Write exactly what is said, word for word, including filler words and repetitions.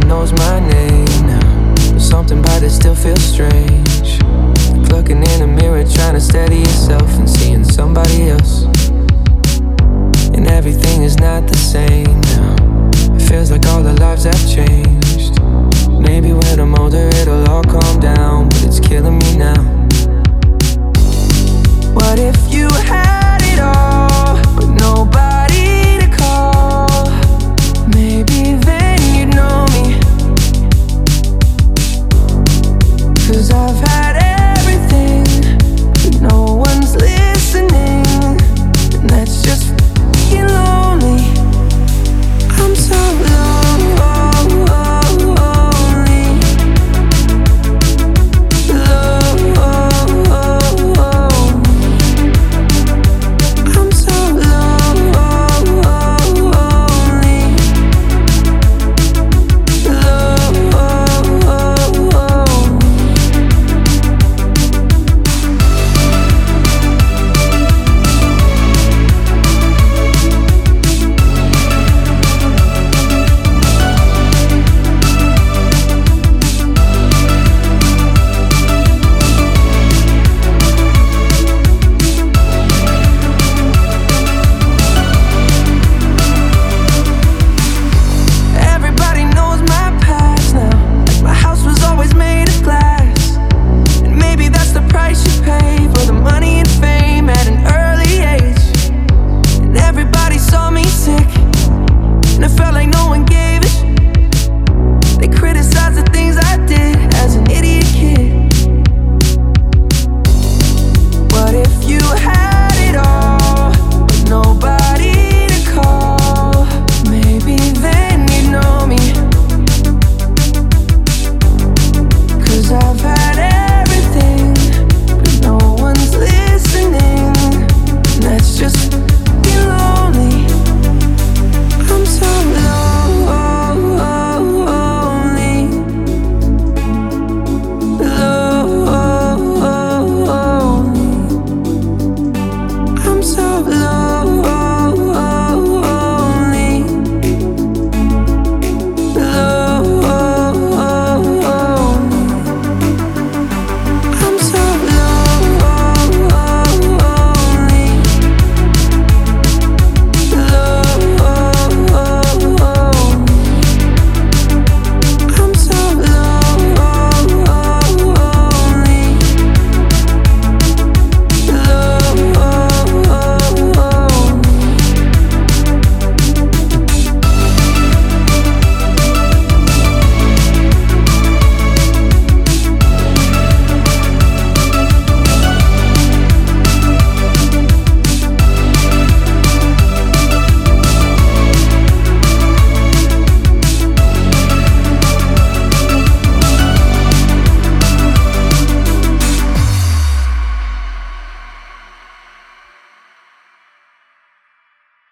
knows my name now, but something about it still feels strange. Like looking in the mirror, trying to steady yourself and seeing somebody else, and everything is not the same now. It feels like all our lives have changed. Maybe when I'm older it'll all calm down, but it's killing me now. What if you had it all, but nobody to call? Maybe then you'd know me, 'cause I've had